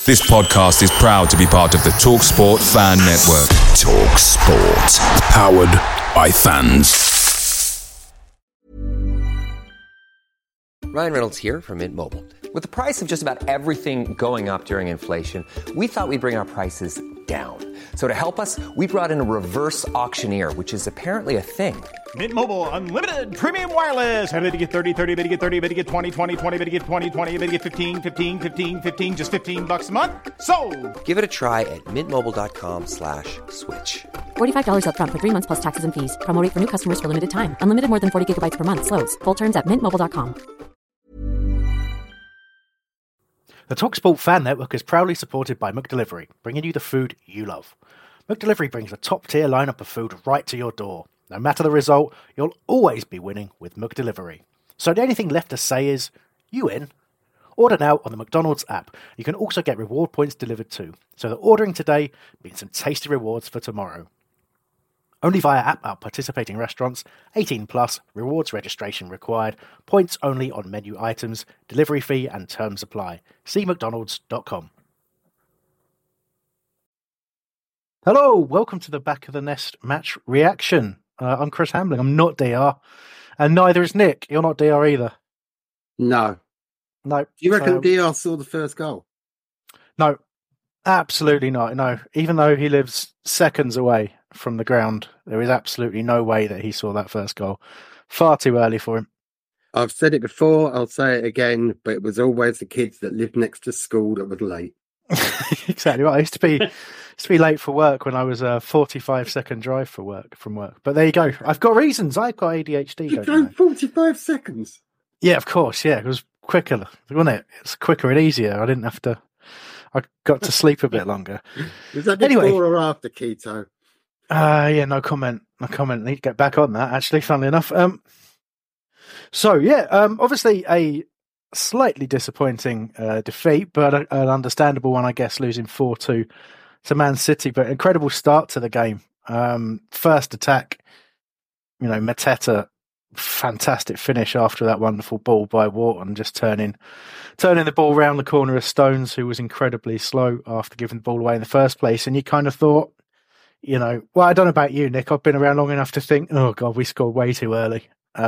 This podcast is proud to be part of the TalkSport Fan Network. TalkSport. Powered by fans. Ryan Reynolds here from Mint Mobile. With the price of just about everything going up during inflation, we thought we'd bring our prices down. So to help us, we brought in a reverse auctioneer, which is apparently a thing. Mint Mobile Unlimited Premium Wireless. How to get 30, 30, bit to get 30, bit to get 20, 20, 20, bit to get 20, 20, bit to get 15, 15, 15, 15, just $15 a month? Sold! Give it a try at mintmobile.com/switch. $45 up front for 3 months plus taxes and fees. Promo rate for new customers for limited time. Unlimited more than 40 gigabytes per month. Slows full terms at mintmobile.com. The TalkSport Fan Network is proudly supported by McDelivery, bringing you the food you love. McDelivery brings a top-tier lineup of food right to your door. No matter the result, you'll always be winning with McDelivery. So the only thing left to say is, you in? Order now on the McDonald's app. You can also get reward points delivered too, so that ordering today means some tasty rewards for tomorrow. Only via app at participating restaurants, 18 plus, rewards registration required, points only on menu items, delivery fee and terms apply. See mcdonalds.com. Hello, welcome to the Back of the Nest match reaction. I'm Chris Hambling, I'm not DR, and neither is Nick. You're not DR either. No. No. Do you reckon DR saw the first goal? No, absolutely not. No, even though he lives seconds away from the ground, there is absolutely no way that he saw that first goal. Far too early for him. I've said it before, I'll say it again, but it was always the kids that lived next to school that were late. Exactly right. I used to be late for work when I was a 45-second drive from work. But there you go. I've got reasons. I've got ADHD. You drove 45 seconds? Yeah, of course. Yeah, it was quicker, wasn't it? It's quicker and easier. I didn't have to. I got to sleep a bit longer. Was that before or after keto? Yeah, no comment. Need to get back on that, actually, funnily enough. Obviously a slightly disappointing defeat, but an understandable one, I guess, losing 4-2 to Man City. But incredible start to the game. First attack, Mateta, fantastic finish after that wonderful ball by Wharton, just turning the ball round the corner of Stones, who was incredibly slow after giving the ball away in the first place. And you kind of thought, well, I don't know about you, Nick. I've been around long enough to think, oh God, we scored way too early.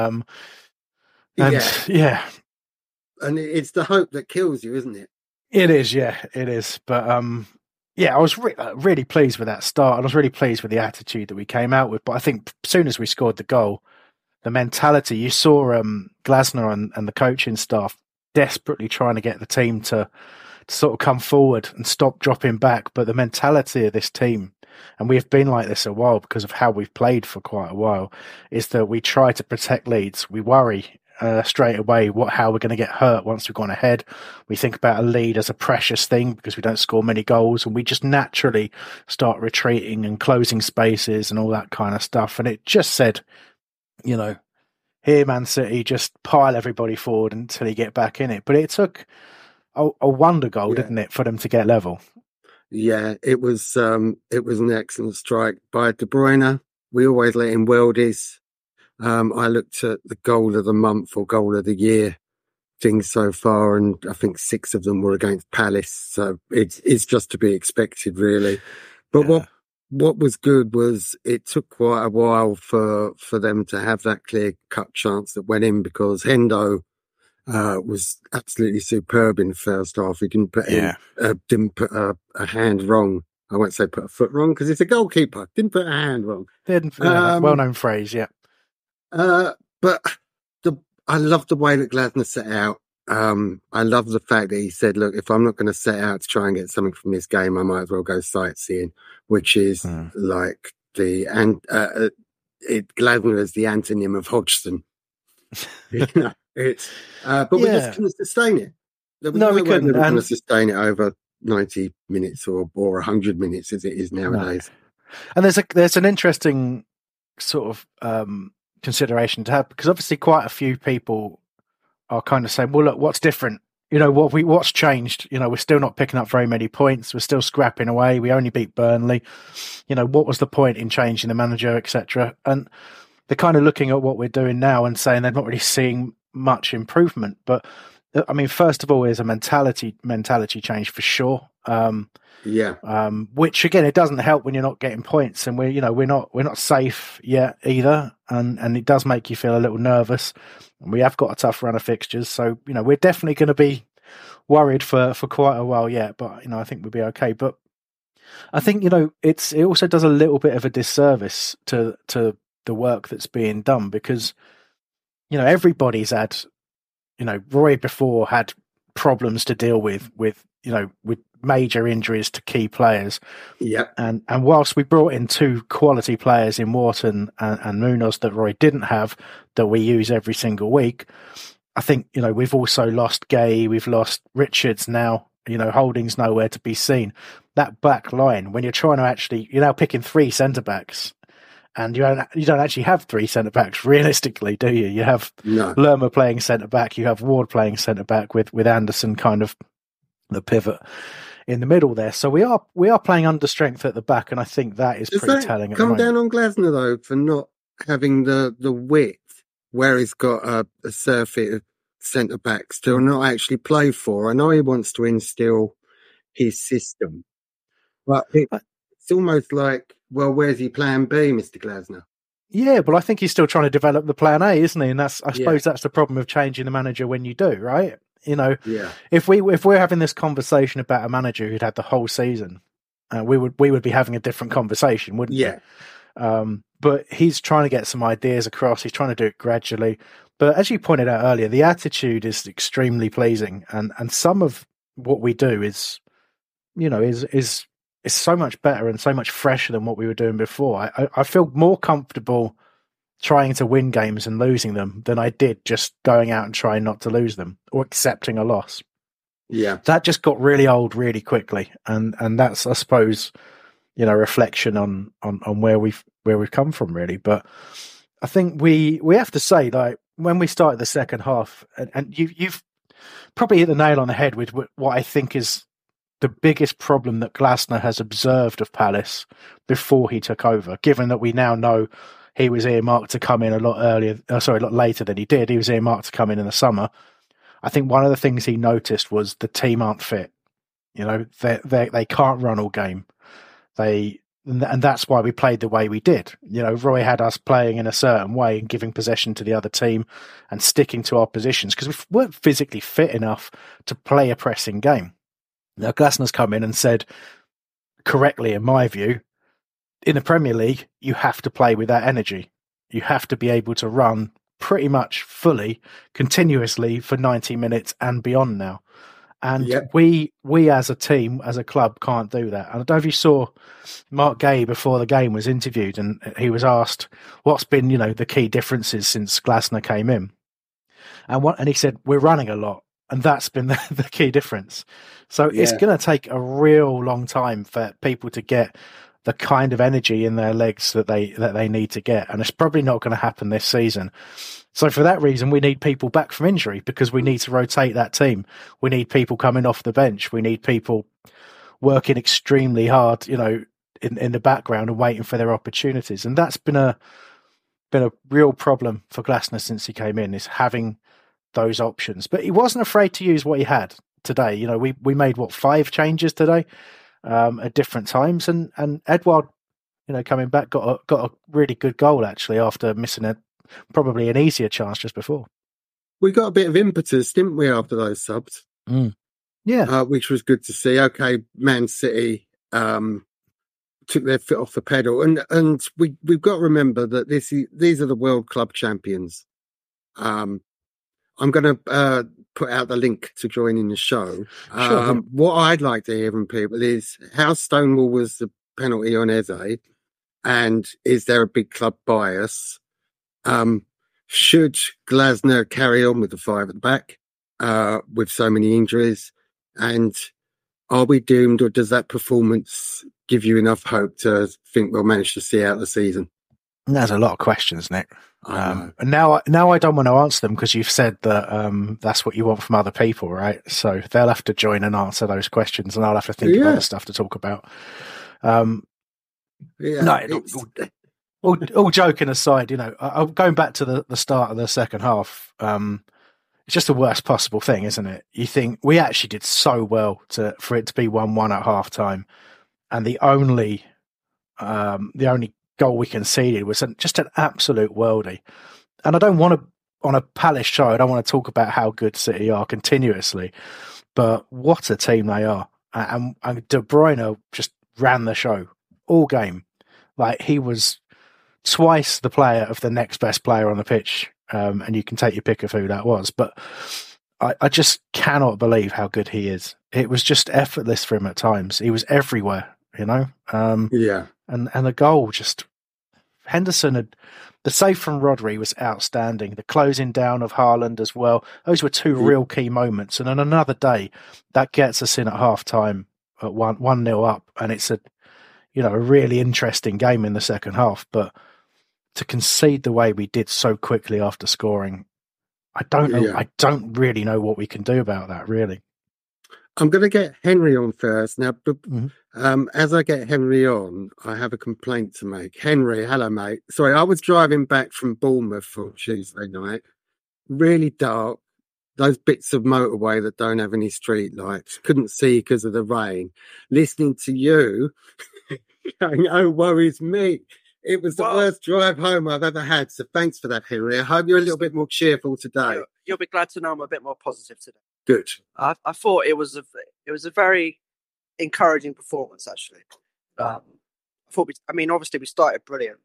Yeah. And it's the hope that kills you, isn't it? It is, yeah, it is. But I was really pleased with that start. I was really pleased with the attitude that we came out with. But I think as soon as we scored the goal, the mentality, you saw Glasner and the coaching staff desperately trying to get the team to sort of come forward and stop dropping back. But the mentality of this team, and we've been like this a while because of how we've played for quite a while, is that we try to protect leads. We worry straight away how we're going to get hurt once we've gone ahead. We think about a lead as a precious thing because we don't score many goals, and we just naturally start retreating and closing spaces and all that kind of stuff. And it just said, here, Man City, just pile everybody forward until you get back in it. But it took a wonder goal, didn't it, for them to get level? Yeah, it was an excellent strike by De Bruyne. We always let in worldies. I looked at the goal of the month or goal of the year things so far, and I think 6 of them were against Palace. So it's just to be expected, really. But what was good was it took quite a while for them to have that clear-cut chance that went in, because Hendo was absolutely superb in the first half. He didn't put a hand wrong. I won't say put a foot wrong because it's a goalkeeper. Didn't put a hand wrong. Well-known phrase, yeah. But I love the way that Glasner set out. I love the fact that he said, look, if I'm not going to set out to try and get something from this game, I might as well go sightseeing, which is like Glasner is the antonym of Hodgson. But we just couldn't sustain it. There was we couldn't. We were going to sustain it over 90 minutes or 100 minutes as it is nowadays. No. And there's an interesting sort of consideration to have, because obviously quite a few people are kind of saying, well, look, what's different? What's changed? We're still not picking up very many points. We're still scrapping away. We only beat Burnley. What was the point in changing the manager, etc.? And they're kind of looking at what we're doing now and saying they're not really seeing much improvement. But I mean, first of all, there's a mentality change for sure. Which again, it doesn't help when you're not getting points, and we're not safe yet either, and it does make you feel a little nervous. And we have got a tough run of fixtures, so we're definitely going to be worried for quite a while yet. But I think we'll be okay. But I think it also does a little bit of a disservice to the work that's being done, because everybody's had Roy before had problems to deal with major injuries to key players. Yeah. And whilst we brought in two quality players in Wharton and Munoz that Roy didn't have, that we use every single week, I think, we've also lost Gay, we've lost Richards now, Holding's nowhere to be seen. That back line, when you're trying to actually, you're now picking three centre-backs, and you don't actually have three centre-backs realistically, do you? You have Lerma playing centre-back, you have Ward playing centre-back with Anderson kind of the pivot in the middle there. So we are playing under strength at the back, and I think that is pretty telling at the moment. Come down on Glasner, though, for not having the width where he's got a surfeit of centre-backs to not actually play for. I know he wants to instill his system, but it's almost like, well, where's your plan B, Mr. Glasner? Yeah, but I think he's still trying to develop the plan A, isn't he? And I suppose that's the problem of changing the manager when you do, right? If we're having this conversation about a manager who'd had the whole season, we would be having a different conversation, wouldn't we? But he's trying to get some ideas across. He's trying to do it gradually. But as you pointed out earlier, the attitude is extremely pleasing, and some of what we do is so much better and so much fresher than what we were doing before. I feel more comfortable trying to win games and losing them than I did just going out and trying not to lose them or accepting a loss. Yeah. That just got really old really quickly. And that's, I suppose, a reflection on where we've come from, really. But I think we have to say, like, when we started the second half, and you've probably hit the nail on the head with what I think is the biggest problem that Glasner has observed of Palace before he took over, given that we now know he was earmarked to come in a lot later than he did. He was earmarked to come in the summer. I think one of the things he noticed was the team aren't fit. They can't run all game. And that's why we played the way we did. Roy had us playing in a certain way and giving possession to the other team and sticking to our positions because we weren't physically fit enough to play a pressing game. Now, Glasner's come in and said, correctly, in my view, in the Premier League, you have to play with that energy. You have to be able to run pretty much fully, continuously for 90 minutes and beyond now. And we as a team, as a club, can't do that. And I don't know if you saw Mark Gay before the game was interviewed, and he was asked what's been, the key differences since Glasner came in. And he said, we're running a lot. And that's been the key difference. So it's going to take a real long time for people to get the kind of energy in their legs that they need to get. And it's probably not going to happen this season. So for that reason, we need people back from injury because we need to rotate that team. We need people coming off the bench. We need people working extremely hard, in the background and waiting for their opportunities. And that's been a real problem for Glasner since he came in, is having those options. But he wasn't afraid to use what he had today. We made 5 changes today at different times, and Edouard, coming back got a really good goal actually after missing probably an easier chance just before. We got a bit of impetus, didn't we, after those subs? Yeah, which was good to see. Okay, Man City took their foot off the pedal, and we've got to remember that these are the World Club champions. I'm going to put out the link to joining the show. Sure. What I'd like to hear from people is how Stonewall was the penalty on Eze, and is there a big club bias? Should Glasner carry on with the 5 at the back with so many injuries? And are we doomed, or does that performance give you enough hope to think we'll manage to see out the season? There's a lot of questions, Nick. And now I don't want to answer them because you've said that that's what you want from other people, right? So they'll have to join and answer those questions, and I'll have to think of other stuff to talk about. All joking aside, going back to the start of the second half, it's just the worst possible thing, isn't it? You think we actually did so well for it to be 1-1 at half time, and the only goal we conceded was just an absolute worldie. And I don't want to, on a Palace show, I don't want to talk about how good City are continuously, but what a team they are. And De Bruyne just ran the show all game. Like, he was twice the player of the next best player on the pitch. And you can take your pick of who that was. But I just cannot believe how good he is. It was just effortless for him at times. He was everywhere, you know? Yeah. And the goal just... Henderson the save from Rodri was outstanding. The closing down of Haaland as well. Those were two real key moments. And on another day, that gets us in at half time at 1-0 up. And it's a really interesting game in the second half. But to concede the way we did so quickly after scoring, I don't know. Yeah. I don't really know what we can do about that, really. I'm going to get Henry on first. Now, as I get Henry on, I have a complaint to make. Henry, hello, mate. Sorry, I was driving back from Bournemouth for Tuesday night. Really dark. Those bits of motorway that don't have any street lights. Couldn't see because of the rain. Listening to you, oh, worries me. It was the worst drive home I've ever had. So thanks for that, Henry. I hope you're a little bit more cheerful today. You'll be glad to know I'm a bit more positive today. Good. I thought it was a very encouraging performance, actually. I thought obviously we started brilliant,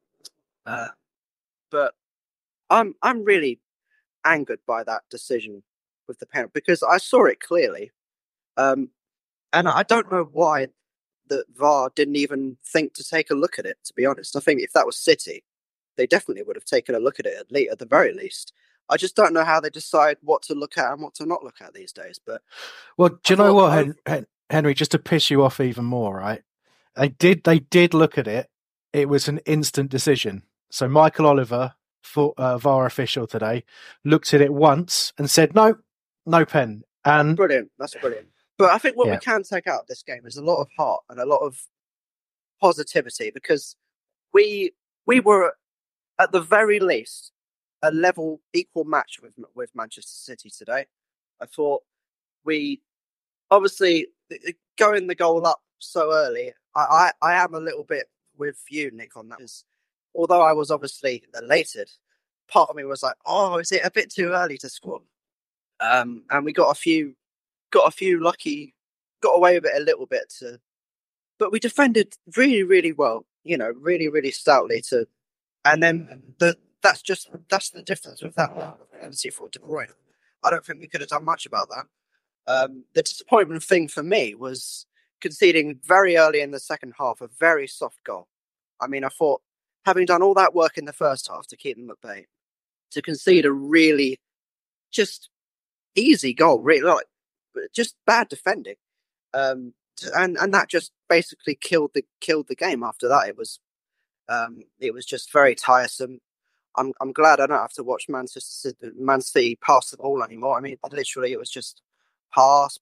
but I'm really angered by that decision with the penalty because I saw it clearly, and I don't know why the VAR didn't even think to take a look at it. To be honest, I think if that was City, they definitely would have taken a look at it at the very least. I just don't know how they decide what to look at and what to not look at these days. But do you know what, Henry? Just to piss you off even more, right? They did look at it. It was an instant decision. So Michael Oliver, VAR official today, looked at it once and said, no pen. And brilliant. That's brilliant. But I think what we can take out of this game is a lot of heart and a lot of positivity because we were at the very least a level equal match with Manchester City today. I thought we obviously going the goal up so early. I am a little bit with you, Nick, on that. Although I was obviously elated, part of me was like, "Oh, is it a bit too early to score?" And we got a few lucky, got away with it a little bit. But we defended really, really well. Really, really stoutly. And then that's the difference with that penalty for De Bruyne. I don't think we could have done much about that. The disappointment thing for me was conceding very early in the second half a very soft goal. I thought having done all that work in the first half to keep them at bay, to concede a really just easy goal, really just bad defending, and that just basically killed the game. After that, it was just very tiresome. I'm glad I don't have to watch Man City pass the ball anymore. Literally, it was just pass,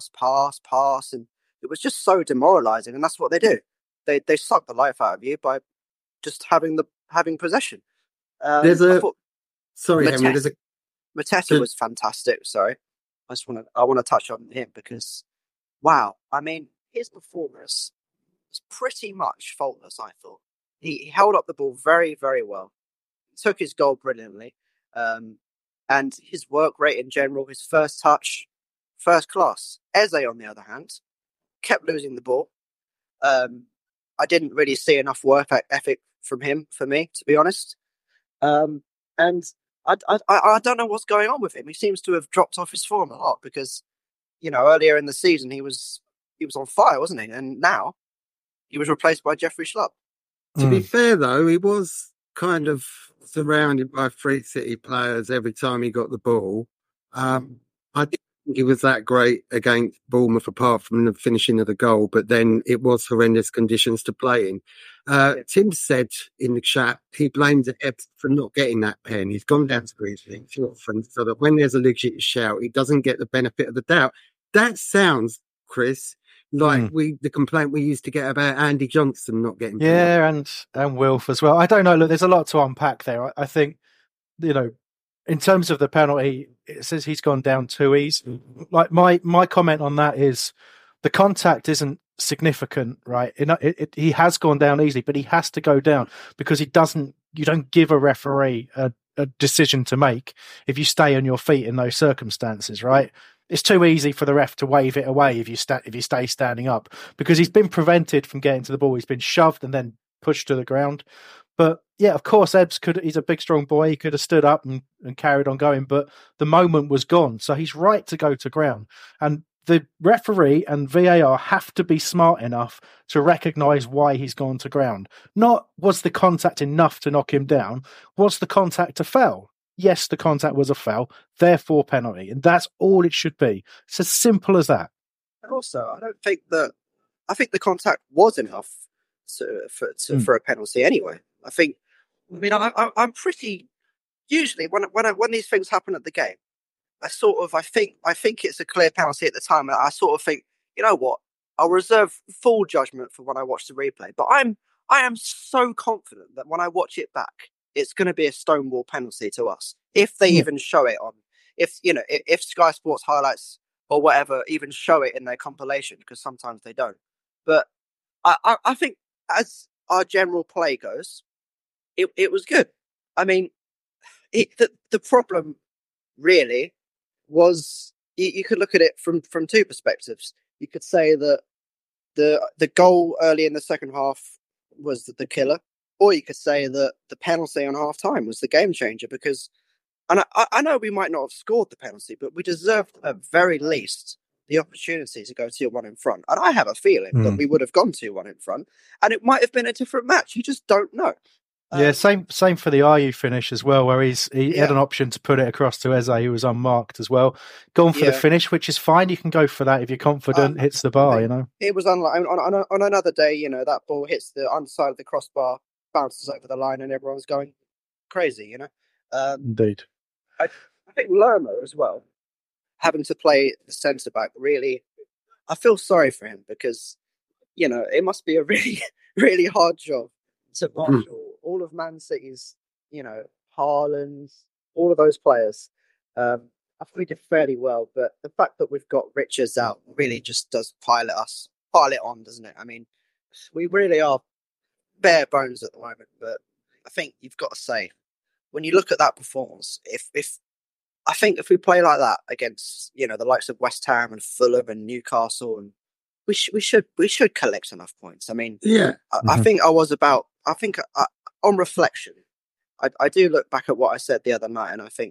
and it was just so demoralising. And that's what they do. They suck the life out of you by just having possession. Henry. Mateta was fantastic. Sorry, I want to touch on him because, wow, his performance was pretty much faultless. I thought he held up the ball very, very well. Took his goal brilliantly, and his work rate in general, his first touch, first class. Eze, on the other hand, kept losing the ball. I didn't really see enough work ethic from him, for me, to be honest. And I don't know what's going on with him. He seems to have dropped off his form a lot because, earlier in the season he was on fire, wasn't he? And now he was replaced by Jeffrey Schlupp. To be fair, though, he was kind of surrounded by three City players every time he got the ball. I didn't think he was that great against Bournemouth apart from the finishing of the goal, but then it was horrendous conditions to play in. Tim said in the chat he blames Ebb for not getting that pen. He's gone down to Griezmann so that when there's a legit shout, he doesn't get the benefit of the doubt. That sounds, Chris, like the complaint we used to get about Andy Johnson not getting pen. Yeah, and Wilf as well. I don't know. Look, there's a lot to unpack there. I think, in terms of the penalty, it says he's gone down too easy. Like my comment on that is the contact isn't significant, right? He has gone down easily, but he has to go down because you don't give a referee a decision to make if you stay on your feet in those circumstances, right? It's too easy for the ref to wave it away if you stay standing up because he's been prevented from getting to the ball. He's been shoved and then pushed to the ground. But yeah, of course, he's a big, strong boy. He could have stood up and carried on going, but the moment was gone. So he's right to go to ground. And the referee and VAR have to be smart enough to recognise why he's gone to ground. Not was the contact enough to knock him down? Was the contact a foul? Yes, the contact was a foul, therefore penalty. And that's all it should be. It's as simple as that. And also, I think the contact was enough for a penalty anyway. I'm pretty, usually when these things happen at the game, I think it's a clear penalty at the time. I sort of think, you know what? I'll reserve full judgment for when I watch the replay. But I am so confident that when I watch it back, it's going to be a stonewall penalty to us if they even show it on. If Sky Sports highlights or whatever even show it in their compilation, because sometimes they don't. But I think as our general play goes, it was good. I mean, the problem really was you could look at it from two perspectives. You could say that the goal early in the second half was the killer, or you could say that the penalty on half time was the game changer because, and I know we might not have scored the penalty, but we deserved at very least the opportunity to go 2-1 in front. And I have a feeling that we would have gone 2-1 in front, and it might have been a different match. You just don't know. Yeah, same for the Ayew finish as well, where he had an option to put it across to Eze, who was unmarked as well. Gone for the finish, which is fine. You can go for that if you're confident, hits the bar, you know. It was unlike on another day, you know, that ball hits the underside of the crossbar, bounces over the line, and everyone's going crazy, you know. Indeed. I think Lerma as well, having to play the centre back, really, I feel sorry for him because, you know, it must be a really, really hard job to marshal all of Man City's, you know, Haaland, all of those players. I think we did fairly well, but the fact that we've got Richards out really just does pile it on, doesn't it? I mean, we really are bare bones at the moment, but I think you've got to say, when you look at that performance, if we play like that against, you know, the likes of West Ham and Fulham and Newcastle, and we should collect enough points. I mean, I think on reflection, I do look back at what I said the other night, and I think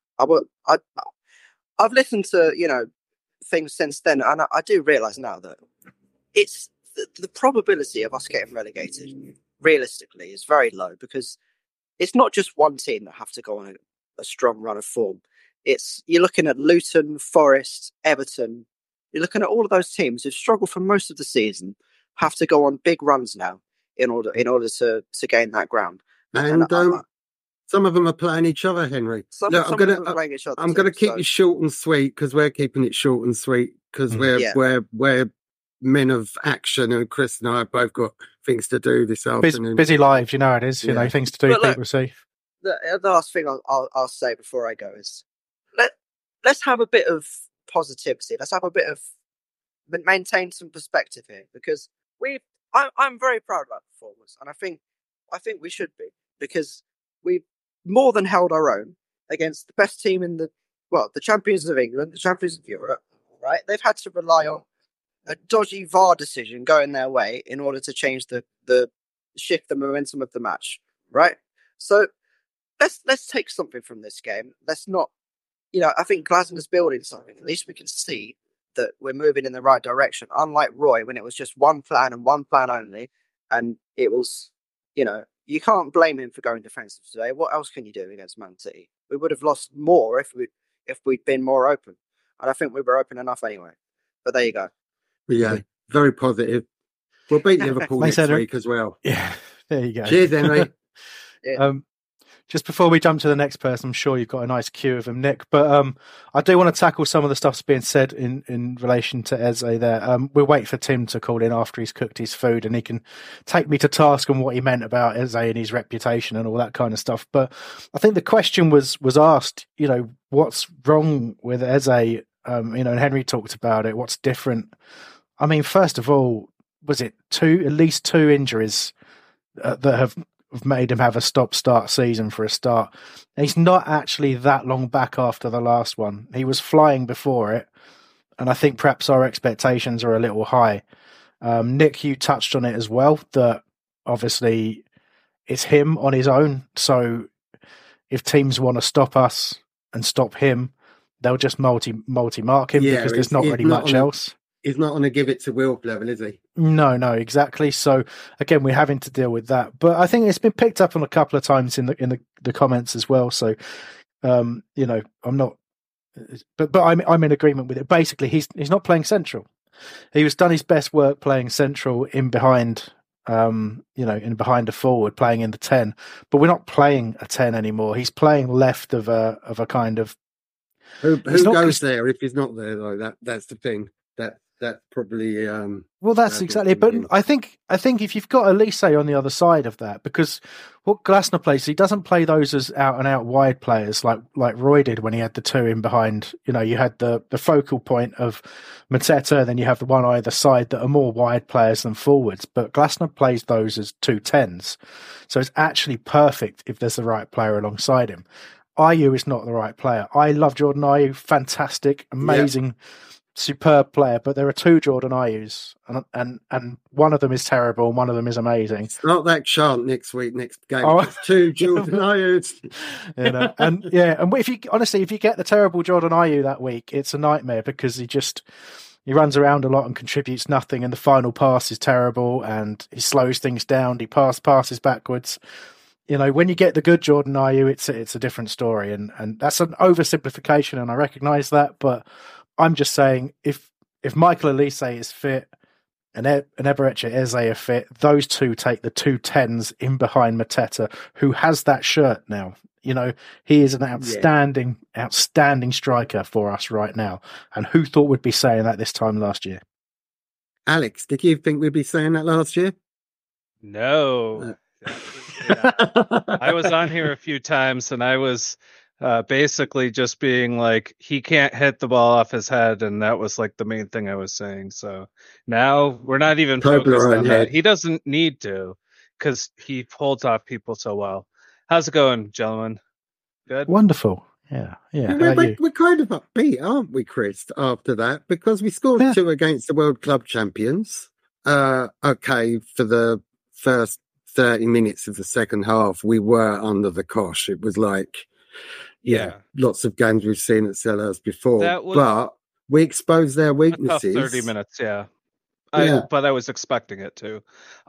I've listened to, you know, things since then, and I do realise now that it's the probability of us getting relegated realistically is very low because it's not just one team that have to go on a strong run of form. You're looking at Luton, Forest, Everton. You're looking at all of those teams who've struggled for most of the season, have to go on big runs now in order to gain that ground. And some of them are playing each other, Henry. I'm going to keep you short and sweet because we're keeping it short and sweet because we're men of action, and Chris and I have both got things to do this afternoon. Busy lives, you know it is. You know, things to do. But people see. The last thing I'll say before I go is let's have a bit of positivity. Let's have a bit of maintain some perspective here because I'm very proud of our performance, and I think we should be because we've more than held our own against the best team in the champions of England, the champions of Europe. Right? They've had to rely on a dodgy VAR decision going their way in order to change the shift the momentum of the match. Right? So let's take something from this game. Let's not, you know, I think Glasner's building something. At least we can see that we're moving in the right direction. Unlike Roy, when it was just one plan and one plan only, and it was, you know, you can't blame him for going defensive today. What else can you do against Man City? We would have lost more if we'd been more open, and I think we were open enough anyway. But there you go. Yeah, very positive. We'll beat Liverpool next week as well. Yeah, there you go. Cheers, Henry. Just before we jump to the next person, I'm sure you've got a nice queue of them, Nick. But I do want to tackle some of the stuff that's being said in relation to Eze there. We'll wait for Tim to call in after he's cooked his food and he can take me to task on what he meant about Eze and his reputation and all that kind of stuff. But I think the question was asked, you know, what's wrong with Eze, and Henry talked about it, what's different? I mean, first of all, was it at least two injuries that have made him have a stop-start season for a start? And he's not actually that long back after the last one. He was flying before it, and I think perhaps our expectations are a little high. Nick, you touched on it as well, that obviously it's him on his own. So if teams want to stop us and stop him, they'll just multi-mark him because there's not really much else. He's not on a give it to Wilf level, is he? No, exactly. So again, we're having to deal with that. But I think it's been picked up on a couple of times in the comments as well. So, I'm not, but I'm in agreement with it. Basically, he's not playing central. He was done his best work playing central in behind, in behind a forward, playing in the 10. But we're not playing a 10 anymore. He's playing left of a kind of. Who goes there if he's not there though? That's the thing. That's probably well, that's exactly. But I think if you've got Elise on the other side of that, because what Glasner plays, he doesn't play those as out and out wide players like Roy did when he had the two in behind. You had the focal point of Mateta, then you have the one either side that are more wide players than forwards. But Glasner plays those as 2 10s, so it's actually perfect if there's the right player alongside him. Ayew is not the right player. I love Jordan Ayew, fantastic, amazing. Yeah. Superb player, but there are 2 Jordan Ayews, and one of them is terrible, and one of them is amazing. It's not that chant next game. It's 2 Jordan Ayews. And if you get the terrible Jordan Ayew that week, it's a nightmare because he runs around a lot and contributes nothing, and the final pass is terrible, and he slows things down. He passes backwards. When you get the good Jordan Ayew, it's a different story, and that's an oversimplification, and I recognise that, but I'm just saying, if Michael Elise is fit and Eberechi Eze are fit, those two take the 2 10s in behind Mateta, who has that shirt now. He is an outstanding striker for us right now. And who thought we'd be saying that this time last year? Alex, did you think we'd be saying that last year? No. I was on here a few times, and I was basically just being like, he can't hit the ball off his head, and that was like the main thing I was saying. So now we're not even focused on that. He doesn't need to, because he holds off people so well. How's it going, gentlemen? Good? Wonderful. Yeah. We're kind of upbeat, aren't we, Chris, after that? Because we scored 2 against the World Club Champions. Okay, for the first 30 minutes of the second half, we were under the cosh. It was like, lots of games we've seen at Selhurst before, but we exposed their weaknesses. 30 minutes, but I was expecting it to.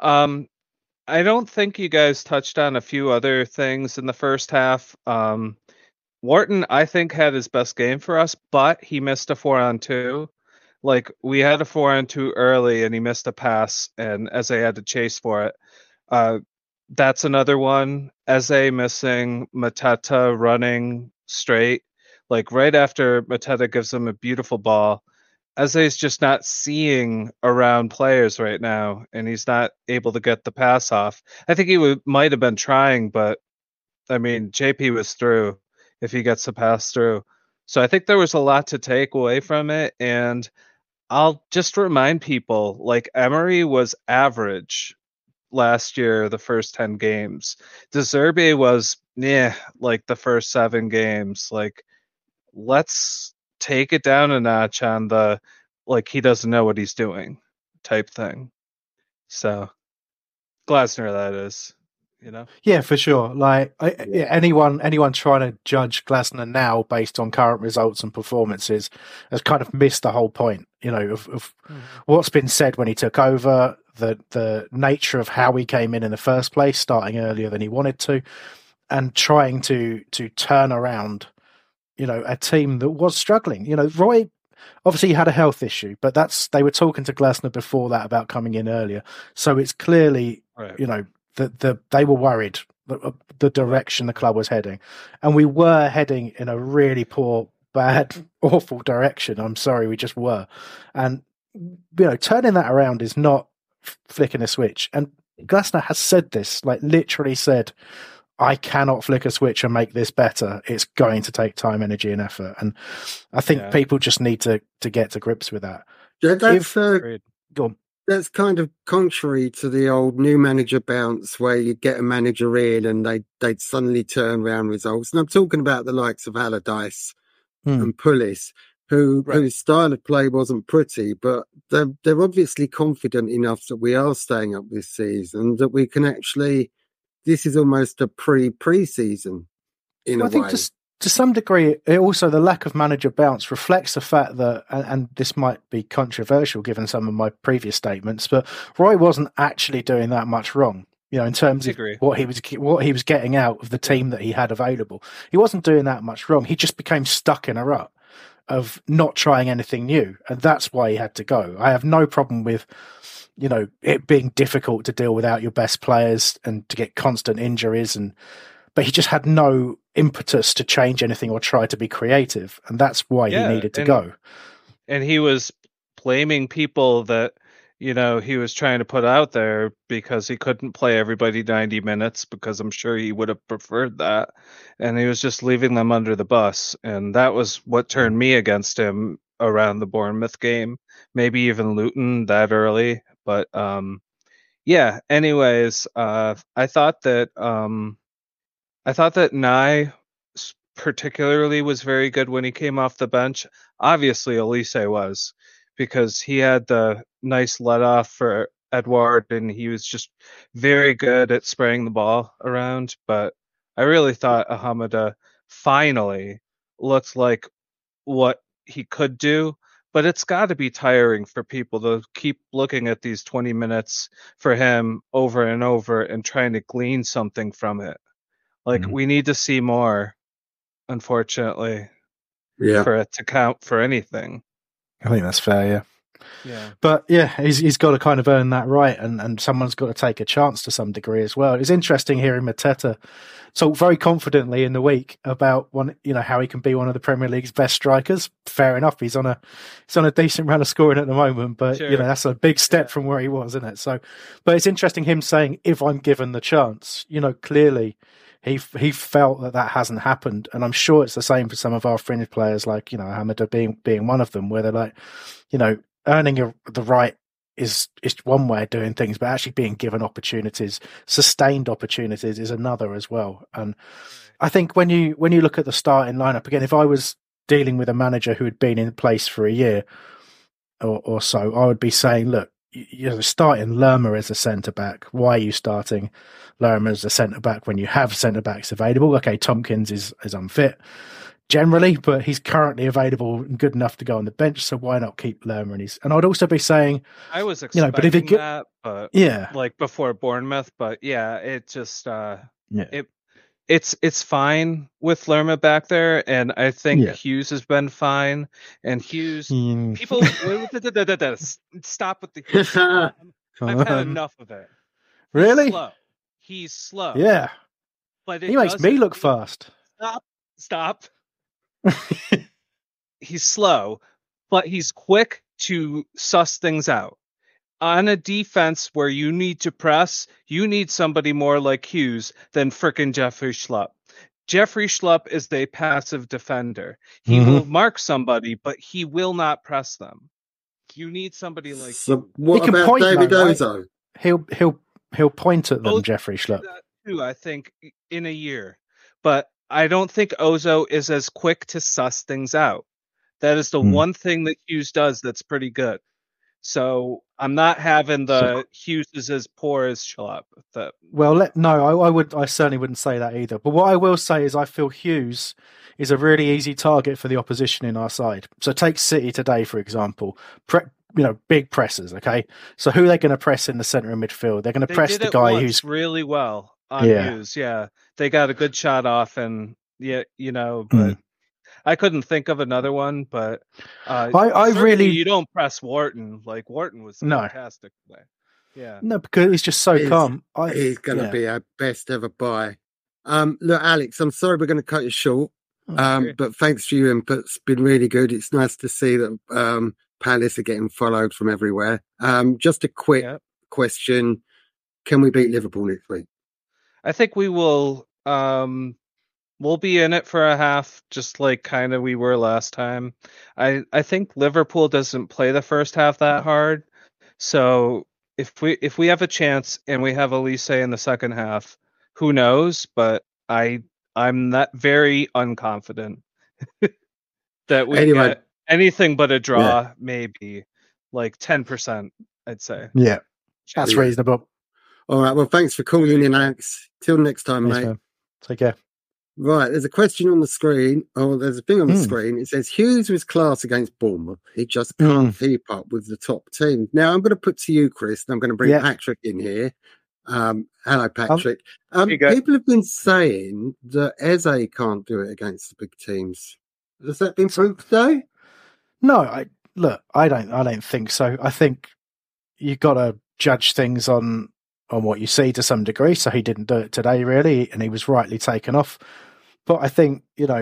I don't think you guys touched on a few other things in the first half. Wharton, I think, had his best game for us, but he missed a 4-on-2. Like, we had a 4-on-2 early, and he missed a pass, and Eze had to chase for it. That's another one. Eze missing, Mateta running straight. Like, right after Mateta gives him a beautiful ball, Eze's just not seeing around players right now, and he's not able to get the pass off. I think he might have been trying, but, I mean, JP was through if he gets the pass through. So I think there was a lot to take away from it, and I'll just remind people, like, Emery was average last year, the first 10 games. De Zerbi was like the first 7 games. Like, let's take it down a notch on the, like, he doesn't know what he's doing type thing. So Glasner, that is, Yeah, for sure. Like, anyone trying to judge Glasner now based on current results and performances has kind of missed the whole point, of what's been said when he took over, the nature of how he came in the first place, starting earlier than he wanted to, and trying to turn around, a team that was struggling. Roy obviously had a health issue, but they were talking to Glasner before that about coming in earlier. So it's clearly, right, that they were worried the direction the club was heading, and we were heading in a really poor, bad, awful direction. I'm sorry, we just were. And turning that around is not flicking a switch. And Glasner has said this, like, literally said, I cannot flick a switch and make this better. It's going to take time, energy, and effort. And I think people just need to get to grips with that. Yeah, that's kind of contrary to the old new manager bounce where you get a manager in and they'd suddenly turn around results. And I'm talking about the likes of Allardyce and Pulis, whose style of play wasn't pretty, but they're obviously confident enough that we are staying up this season, that we can actually, this is almost a pre-season in a way. I think to some degree, also the lack of manager bounce reflects the fact that, and this might be controversial given some of my previous statements, but Roy wasn't actually doing that much wrong. In terms of what he was getting out of the team that he had available, he wasn't doing that much wrong. He just became stuck in a rut of not trying anything new, and that's why he had to go. I have no problem with, it being difficult to deal without your best players and to get constant injuries, but he just had no impetus to change anything or try to be creative, and that's why he needed to go. And he was blaming people that he was trying to put out there because he couldn't play everybody 90 minutes, because I'm sure he would have preferred that. And he was just leaving them under the bus. And that was what turned me against him around the Bournemouth game, maybe even Luton that early. But anyways, I thought that Nye particularly was very good when he came off the bench. Obviously, Elise was, because he had the nice let off for Edouard, and he was just very good at spraying the ball around. But I really thought Ahamada finally looked like what he could do. But it's got to be tiring for people to keep looking at these 20 minutes for him over and over and trying to glean something from it. Like, we need to see more, unfortunately, for it to count for anything. I think that's fair, yeah. Yeah. But he's got to kind of earn that right, and someone's got to take a chance to some degree as well. It's interesting hearing Mateta talk very confidently in the week about how he can be one of the Premier League's best strikers. Fair enough, he's on a decent run of scoring at the moment, but that's a big step from where he was, isn't it? So, but it's interesting him saying, if I'm given the chance, clearly he felt that hasn't happened, and I'm sure it's the same for some of our fringe players, like Hamada being one of them, where they're like, earning the right is one way of doing things, but actually being given opportunities, sustained opportunities, is another as well. And I think when you look at the starting lineup again, if I was dealing with a manager who had been in place for a year or so, I would be saying, look, you're starting Lerma as a centre back. Why are you starting Lerma as a centre back when you have centre backs available? Okay, Tompkins is unfit generally, but he's currently available and good enough to go on the bench, so why not keep Lerma? And I'd also be saying, I was expecting but if that, but like before Bournemouth, but it just it's fine with Lerma back there, and I think Hughes has been fine. And Hughes, people stop with the Hughes. I've had enough of it. Really? He's slow. Yeah, but he makes me look fast. Stop. He's slow, but he's quick to suss things out. On a defense where you need to press, you need somebody more like Hughes than frickin' Jeffrey Schlupp. Jeffrey Schlupp is the passive defender. He will mark somebody, but he will not press them. You need somebody like so what about point David Ozo? Right? He'll point at them, Jeffrey Schlupp. Too, I think, in a year. But I don't think Ozo is as quick to suss things out. That is the one thing that Hughes does that's pretty good. So I'm not having Hughes is as poor as Schlupp. I certainly wouldn't say that either. But what I will say is I feel Hughes is a really easy target for the opposition in our side. So take City today, for example. Big pressers, okay? So who are they going to press in the centre of midfield? They're going to press the guy who's really well on Hughes. Yeah, they got a good shot off, and but I couldn't think of another one. But I really, you don't press Wharton. Like Wharton was fantastic today. Yeah, no, because he's just so calm. He's going to be our best ever buy. Look, Alex, I'm sorry we're going to cut you short, but thanks for your input. It's been really good. It's nice to see that Palace are getting followed from everywhere. Just a quick question: can we beat Liverpool next week? I think we will we'll be in it for a half, just like kind of we were last time. I think Liverpool doesn't play the first half that hard, so if we have a chance and we have Elise in the second half, who knows? But I'm not very unconfident that we get anything but a draw, maybe like 10%, I'd say. Yeah, that's reasonable. All right, well, thanks for calling in, Alex. Till next time, mate. Man. Take care. Right, there's a question on the screen. Oh, there's a thing on the screen. It says, Hughes was class against Bournemouth. He just can't keep up with the top team. Now, I'm going to put to you, Chris, and I'm going to bring Patrick in here. Hello, Patrick. People have been saying that Eze can't do it against the big teams. Has that been proved today? No, I don't think so. I think you've got to judge things on what you see to some degree. So he didn't do it today, really, and he was rightly taken off. But I think,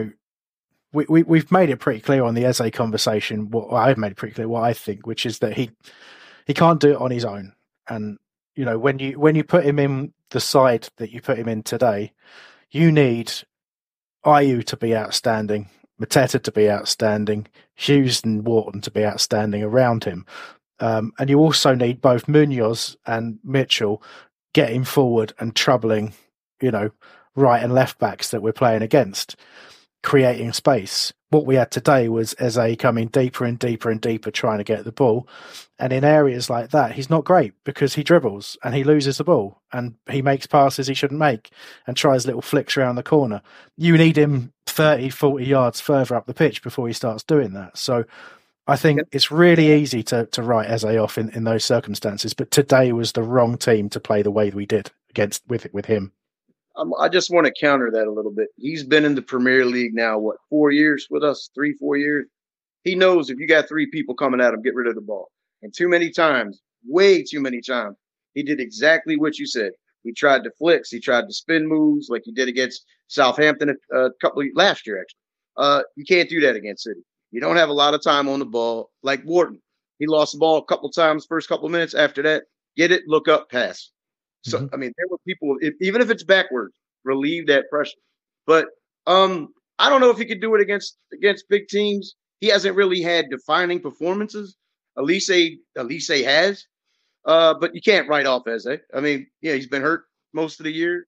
we've made it pretty clear on the Eze conversation. I've made it pretty clear what I think, which is that he can't do it on his own. And when you put him in the side that you put him in today, you need Ayew to be outstanding, Mateta to be outstanding, Hughes and Wharton to be outstanding around him. And you also need both Munoz and Mitchell getting forward and troubling, right and left backs that we're playing against, creating space. What we had today was Eze coming deeper and deeper and deeper trying to get the ball. And in areas like that, he's not great because he dribbles and he loses the ball and he makes passes he shouldn't make and tries little flicks around the corner. You need him 30, 40 yards further up the pitch before he starts doing that. So I think it's really easy to write Eze off in those circumstances, but today was the wrong team to play the way we did with him. I just want to counter that a little bit. He's been in the Premier League now, 4 years with us, 3-4 years. He knows if you got three people coming at him, get rid of the ball. And too many times, way too many times, he did exactly what you said. He tried to flicks. He tried to spin moves like he did against Southampton last year, actually. You can't do that against City. You don't have a lot of time on the ball. Like Wharton, he lost the ball a couple times, first couple of minutes. After that, get it, look up, pass. So, I mean, there were people, even if it's backwards, relieve that pressure. But I don't know if he could do it against big teams. He hasn't really had defining performances. Elise has. But you can't write off Eze. I mean, he's been hurt most of the year.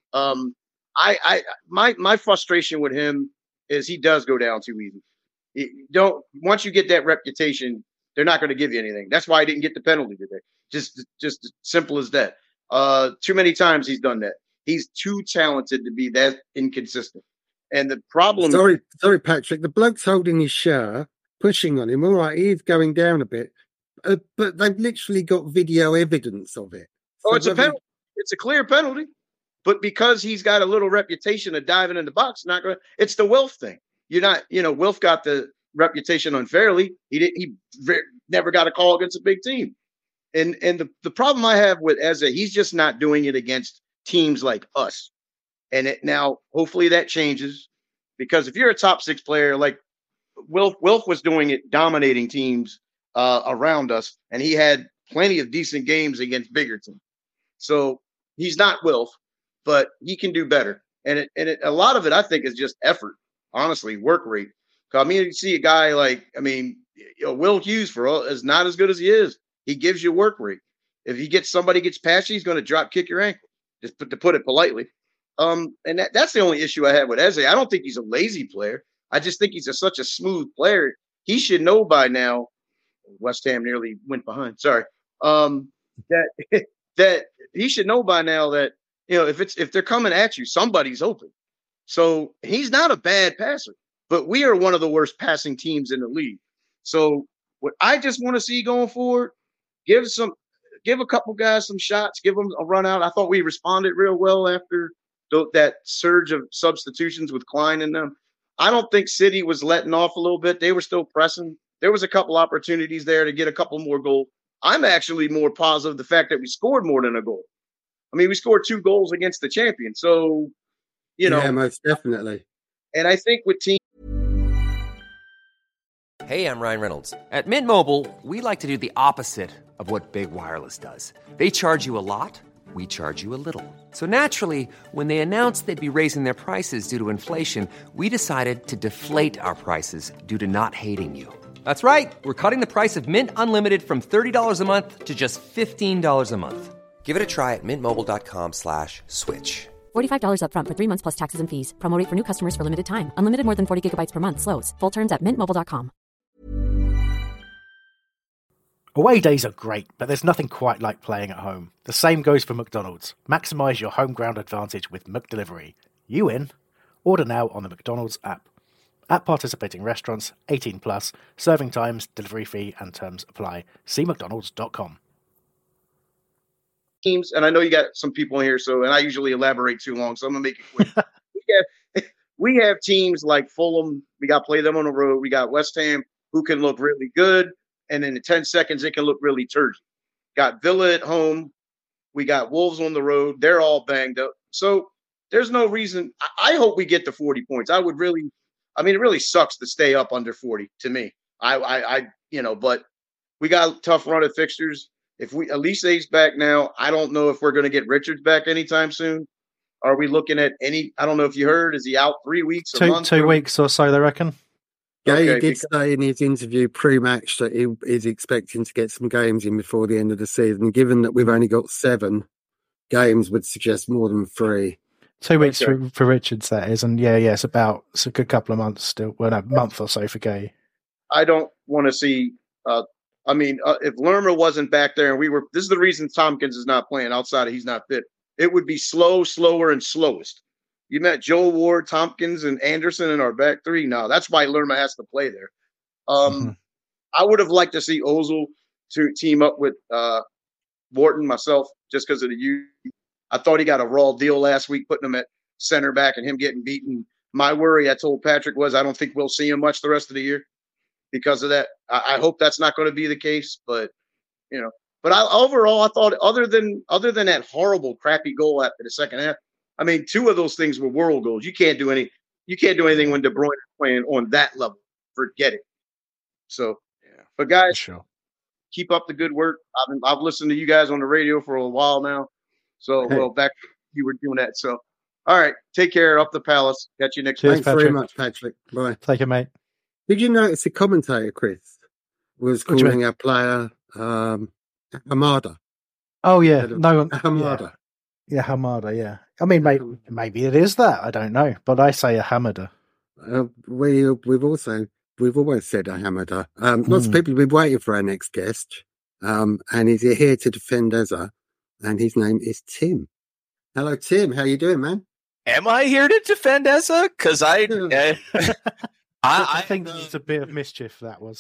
My frustration with him is he does go down too easy. Once you get that reputation, they're not going to give you anything. That's why he didn't get the penalty today. Just simple as that. Too many times he's done that. He's too talented to be that inconsistent. And the problem. Sorry, Patrick. The bloke's holding his shirt, pushing on him. All right, he's going down a bit, but they've literally got video evidence of it. So it's a penalty. It's a clear penalty. But because he's got a little reputation of diving in the box, it's the Wilf thing. You're not, Wilf got the reputation unfairly. He never got a call against a big team. And the problem I have with Eze, he's just not doing it against teams like us. And now, hopefully that changes, because if you're a top six player, like Wilf was doing it, dominating teams around us, and he had plenty of decent games against bigger teams. So he's not Wilf, but he can do better. And a lot of it, I think, is just effort. Honestly, work rate. I mean, you see a guy like, Will Hughes is not as good as he is. He gives you work rate. If somebody gets past you, he's going to drop kick your ankle, just to put it politely. And that's the only issue I have with Eze. I don't think he's a lazy player. I just think he's such a smooth player. He should know by now. West Ham nearly went behind. Sorry. That he should know by now that, if they're coming at you, somebody's open. So he's not a bad passer, but we are one of the worst passing teams in the league. So what I just want to see going forward, give a couple guys some shots, give them a run out. I thought we responded real well after that surge of substitutions with Klein in them. I don't think City was letting off a little bit. They were still pressing. There was a couple opportunities there to get a couple more goals. I'm actually more positive of the fact that we scored more than a goal. I mean, we scored 2 goals against the champion. So, Yeah, most definitely. And I think with teams. Hey, I'm Ryan Reynolds. At Mint Mobile, we like to do the opposite of what Big Wireless does. They charge you a lot. we charge you a little. So naturally, when they announced they'd be raising their prices due to inflation, we decided to deflate our prices due to not hating you. That's right. We're cutting the price of Mint Unlimited from $30 a month to just $15 a month. Give it a try at mintmobile.com/switch. $45 up front for 3 months plus taxes and fees. Promo rate for new customers for limited time. Unlimited more than 40 gigabytes per month. Slows full terms at mintmobile.com. Away days are great, but there's nothing quite like playing at home. The same goes for McDonald's. Maximise your home ground advantage with McDelivery. You in? Order now on the McDonald's app. At participating restaurants, 18 plus, serving times, delivery fee and terms apply. See mcdonalds.com. Teams, and I know you got some people in here, and I usually elaborate too long, so I'm going to make it quick. we have teams like Fulham. We got to play them on the road. We got West Ham, who can look really good, and in 10 seconds, it can look really turgid. Got Villa at home. We got Wolves on the road. They're all banged up. So there's no reason. I hope we get to 40 points. It really sucks to stay up under 40 to me. But we got a tough run of fixtures. If Elise's back now, I don't know if we're going to get Richards back anytime soon. Are we looking at I don't know if you heard, is he out 3 weeks, a month? 2 weeks or so, they reckon. Yeah, he did say in his interview pre-match that he is expecting to get some games in before the end of the season. Given that we've only got 7 games, would suggest more than 3. 2 weeks for Richards, that is. And it's a good couple of months still. Well, no, month or so for Gay. I don't want to see... if Lerma wasn't back there and this is the reason Tompkins is not playing outside of he's not fit. It would be slower and slowest. You met Joe Ward, Tompkins, and Anderson in our back three. No, that's why Lerma has to play there. I would have liked to see Ozil to team up with Wharton myself, just because of the youth. I thought he got a raw deal last week, putting him at center back and him getting beaten. My worry, I told Patrick, was I don't think we'll see him much the rest of the year. Because of that, I hope that's not going to be the case. But overall, I thought other than that horrible, crappy goal after the second half, 2 of those things were world goals. You can't do anything when De Bruyne is playing on that level. Forget it. So, but guys, keep up the good work. I've listened to you guys on the radio for a while now. So, back you were doing that. So, all right, take care. Up the Palace. Catch you next week. Thanks very much, Patrick. Bye. Take it, mate. Did you notice the commentator, Chris, was calling our player Hamada? Oh, yeah. No, Hamada. Yeah, Hamada, yeah. Maybe it is that. I don't know. But I say a Hamada. We've always said a Hamada. Lots of people have been waiting for our next guest. And he's here to defend Eza. And his name is Tim. Hello, Tim. How you doing, man? Am I here to defend Eza? Because I think it's a bit of mischief, that was.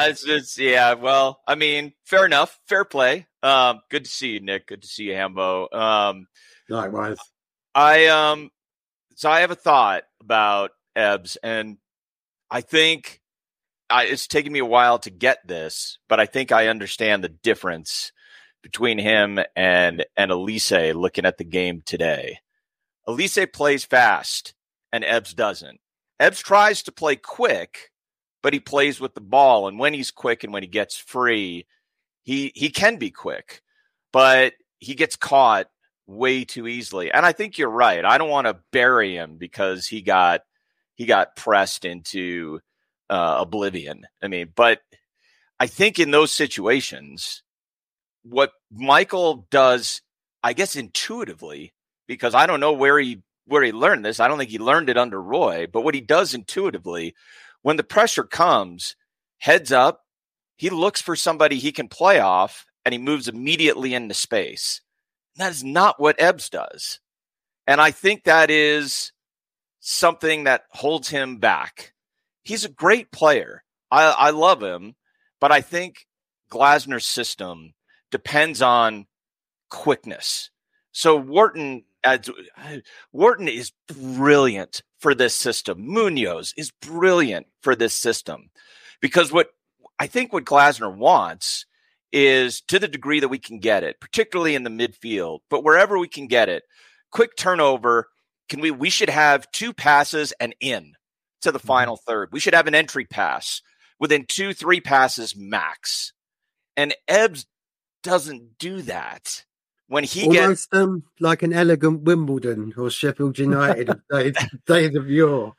Fair enough. Fair play. Good to see you, Nick. Good to see you, Hambo. Likewise. So I have a thought about Ebbs, and I think it's taken me a while to get this, but I think I understand the difference between him and Elise looking at the game today. Elise plays fast, and Ebbs doesn't. Ebbs tries to play quick, but he plays with the ball. And when he's quick and when he gets free, he can be quick, but he gets caught way too easily. And I think you're right. I don't want to bury him because he got pressed into oblivion. But I think in those situations, what Michael does, I guess intuitively, because I don't know where he learned this. I don't think he learned it under Roy, but what he does intuitively, when the pressure comes, heads up, he looks for somebody he can play off and he moves immediately into space. That is not what Ebbs does. And I think that is something that holds him back. He's a great player. I love him, but I think Glasner's system depends on quickness. So Wharton is brilliant for this system. Munoz is brilliant for this system because what Glasner wants is, to the degree that we can get it, particularly in the midfield, but wherever we can get it, quick turnover. We should have 2 passes and in to the final third. We should have an entry pass within 2-3 passes max. And Ebbs doesn't do that. when he almost like an elegant Wimbledon or Sheffield United of days of yore.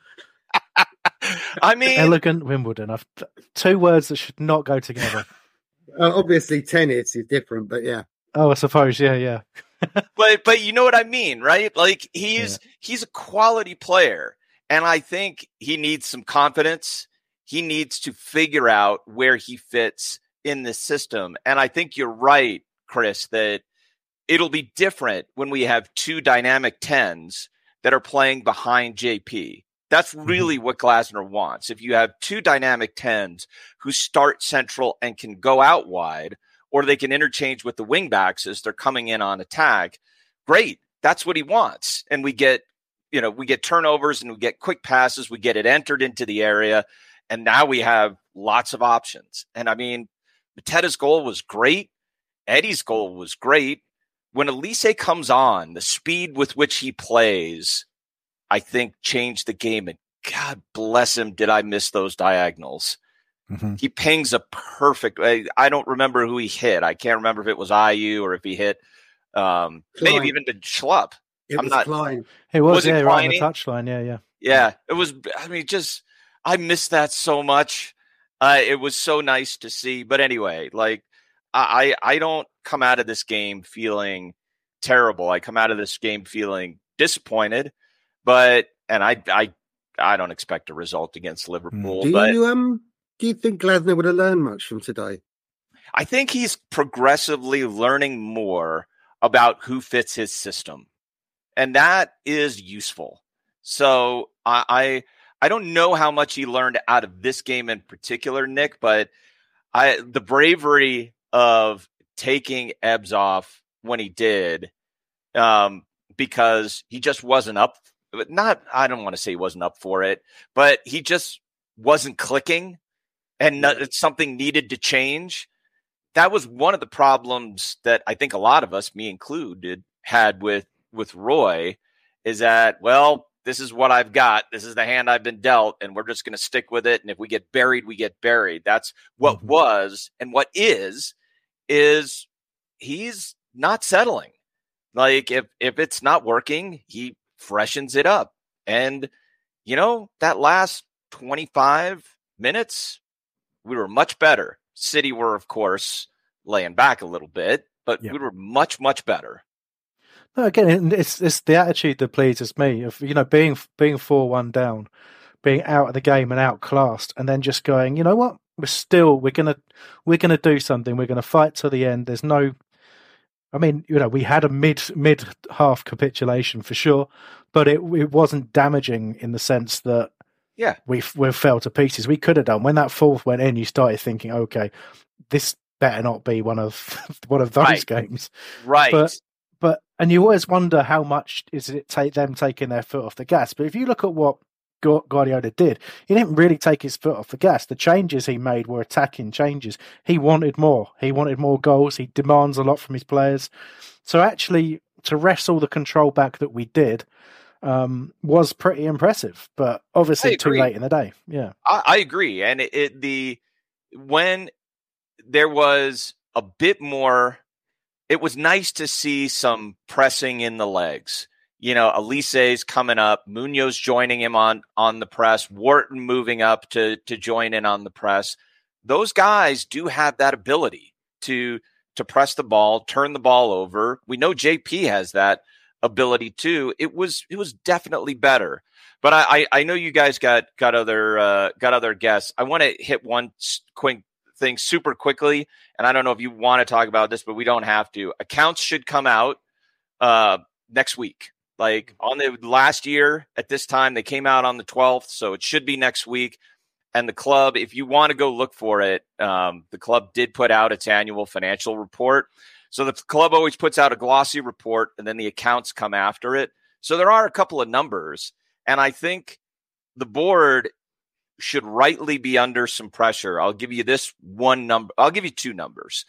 I mean, elegant Wimbledon. Two words that should not go together. Obviously, tennis is different, but yeah. Oh, I suppose, yeah. but you know what I mean, right? Like he's a quality player, and I think he needs some confidence. He needs to figure out where he fits in the system, and I think you're right, Chris, that it'll be different when we have two dynamic 10s that are playing behind JP. That's really what Glasner wants. If you have two dynamic 10s who start central and can go out wide, or they can interchange with the wingbacks as they're coming in on attack, great. That's what he wants. And we get turnovers and we get quick passes. We get it entered into the area. And now we have lots of options. And I mean, Mateta's goal was great. Eddie's goal was great. When Elise comes on, the speed with which he plays, I think, changed the game. And God bless him, did I miss those diagonals. Mm-hmm. He pings a perfect. I don't remember who he hit. I can't remember if it was IU or if he hit maybe even to Schlupp. It was Klein. It was yeah, right on the touchline. Yeah. Yeah, it was. I mean, I missed that so much. It was so nice to see. But anyway, like I don't come out of this game feeling terrible. I come out of this game feeling disappointed. But I don't expect a result against Liverpool. Do you think Glasner would have learned much from today? I think he's progressively learning more about who fits his system, and that is useful. So I don't know how much he learned out of this game in particular, Nick, but the bravery of taking Ebbs off when he did, because he just wasn't up. I don't want to say he wasn't up for it, but he just wasn't clicking. And something needed to change. That was one of the problems that I think a lot of us, me included, had with Roy, is that, well, this is what I've got. This is the hand I've been dealt, and we're just going to stick with it. And if we get buried, we get buried. That's what was, and what is he's not settling. Like if it's not working, he freshens it up. And, that last 25 minutes, we were much better. City were, of course, laying back a little bit, but we were much, much better. No, again, it's the attitude that pleases me of being 4-1 down, being out of the game and outclassed, and then just going, you know what, we're gonna do something. We're gonna fight to the end. There's no, I mean, we had a mid half capitulation for sure, but it wasn't damaging in the sense that. Yeah, we fell to pieces. We could have done when that fourth went in. You started thinking, okay, this better not be one of those games, right? But and you always wonder how much is it them taking their foot off the gas. But if you look at what Guardiola did, he didn't really take his foot off the gas. The changes he made were attacking changes. He wanted more. He wanted more goals. He demands a lot from his players. So actually, to wrestle the control back that we did. Was pretty impressive, but obviously too late in the day. Yeah, I agree. And when there was a bit more, it was nice to see some pressing in the legs. Elise's coming up, Munoz joining him on the press, Wharton moving up to join in on the press. Those guys do have that ability to press the ball, turn the ball over. We know JP has that ability too. It was definitely better. But I know you guys got other guests. I want to hit one quick thing super quickly, and I don't know if you want to talk about this, but we don't have to. Accounts should come out next week. Like on the last year at this time, they came out on the 12th, so it should be next week. And the club, if you want to go look for it, the club did put out its annual financial report. So the club always puts out a glossy report, and then the accounts come after it. So there are a couple of numbers, and I think the board should rightly be under some pressure. I'll give you this one number. I'll give you two numbers.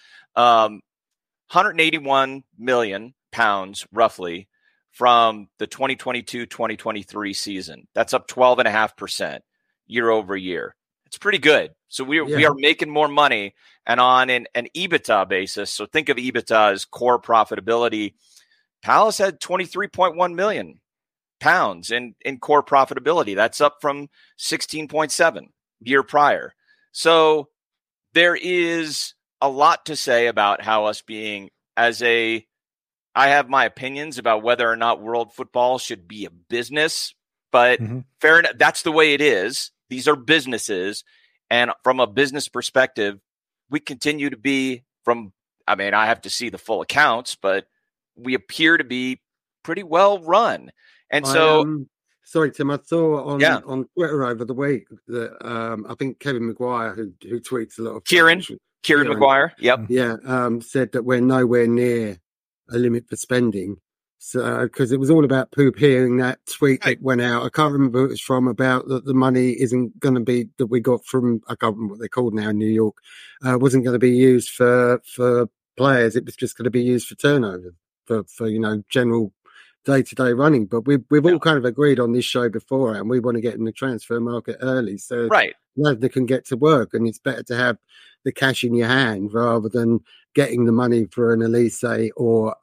181 million pounds, roughly, from the 2022-2023 season. That's up 12.5% year over year. It's pretty good. So we are making more money, and on an EBITDA basis. So think of EBITDA as core profitability. Palace had 23.1 million pounds in core profitability. That's up from 16.7 year prior. So there is a lot to say about how us being I have my opinions about whether or not world football should be a business, but fair enough. That's the way it is. These are businesses. And from a business perspective, we continue to be I have to see the full accounts, but we appear to be pretty well run. And so, sorry, Tim, I saw on Twitter over the week that I think Kevin Maguire, who tweets a lot of Kieran Maguire, said that we're nowhere near a limit for spending. So, because it was all about poo-pooing that tweet that went out. I can't remember who it was from, about that the money isn't going to be, that we got from, I can't remember what they're called now in New York, wasn't going to be used for players. It was just going to be used for turnover, for general day-to-day running. But we've all kind of agreed on this show before, and we want to get in the transfer market early, so Lesnar can get to work, and it's better to have the cash in your hand rather than getting the money for an Elise or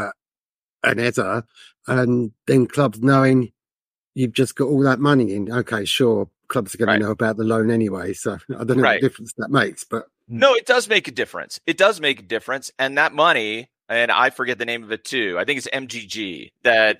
an Eza, and then clubs knowing you've just got all that money in. Okay, sure, clubs are going to know about the loan anyway, so I don't know what difference that makes. But no, it does make a difference. It does make a difference, and that money, and I forget the name of it too. I think it's MGG that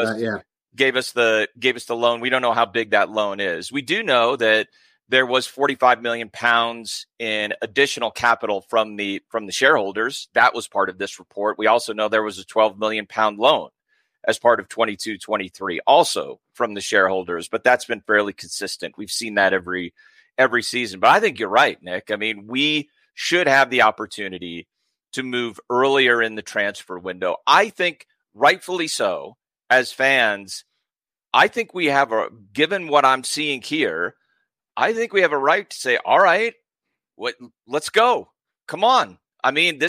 gave us the loan. We don't know how big that loan is. We do know that there was 45 million pounds in additional capital from the shareholders. That was part of this report. We also know there was a 12 million pound loan as part of 22-23, also from the shareholders, but that's been fairly consistent. We've seen that every season. But I think you're right, Nick. I mean, we should have the opportunity to move earlier in the transfer window. I think rightfully so. As fans, I think we have given what I'm seeing here, I think we have a right to say, all right, let's go. Come on. I mean,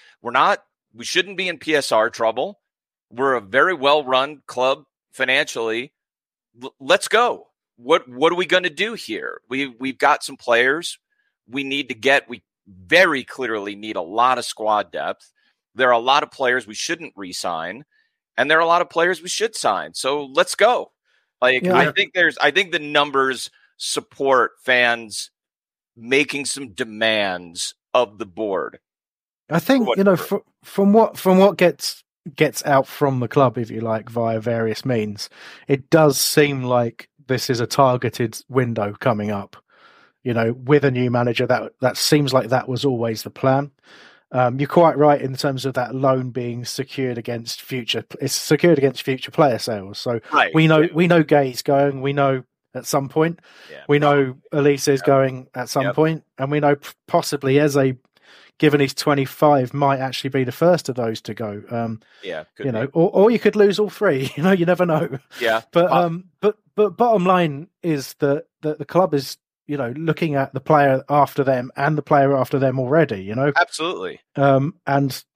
we shouldn't be in PSR trouble. We're a very well-run club financially. Let's go. What are we going to do here? We've got some players we need to get. We very clearly need a lot of squad depth. There are a lot of players we shouldn't re-sign, and there are a lot of players we should sign. So let's go. I think the numbers support fans making some demands of the board. I think from what gets out from the club, if you like, via various means, it does seem like this is a targeted window coming up. With a new manager, that seems like that was always the plan. You're quite right in terms of that loan being secured against future player sales. So we know Gay's going. We know at some point. We know Elise is going at some point, and we know possibly Eze, given he's 25, might actually be the first of those to go. Or you could lose all three. You never know. Yeah. But bottom line is that the club is looking at the player after them and the player after them already. Absolutely. And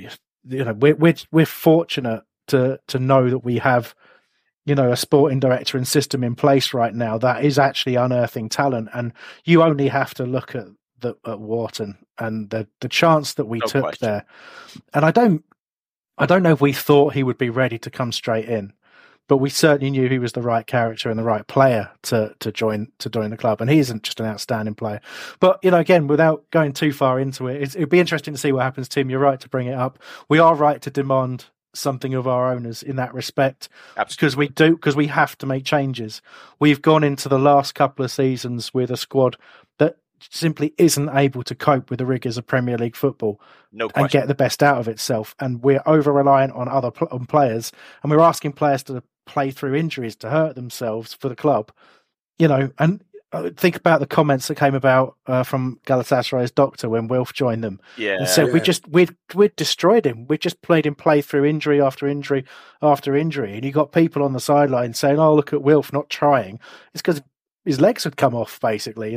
we're fortunate to know that we have a sporting director and system in place right now that is actually unearthing talent. And you only have to look at Wharton and the chance that we took there. And I don't know if we thought he would be ready to come straight in, but we certainly knew he was the right character and the right player to join the club. And he isn't just an outstanding player. But again, without going too far into it, it'd be interesting to see what happens. Tim, you're right to bring it up. We are right to demand something of our owners in that respect. Absolutely. Because we have to make changes. We've gone into the last couple of seasons with a squad that simply isn't able to cope with the rigors of Premier League football and get the best out of itself. And we're over-reliant on on players, and we're asking players to play through injuries to hurt themselves for the club. And think about the comments that came about from Galatasaray's doctor when Wilf joined them. And said we destroyed him. We just played him play through injury after injury after injury. And you got people on the sideline saying, "Oh, look at Wilf not trying." It's because his legs had come off, basically.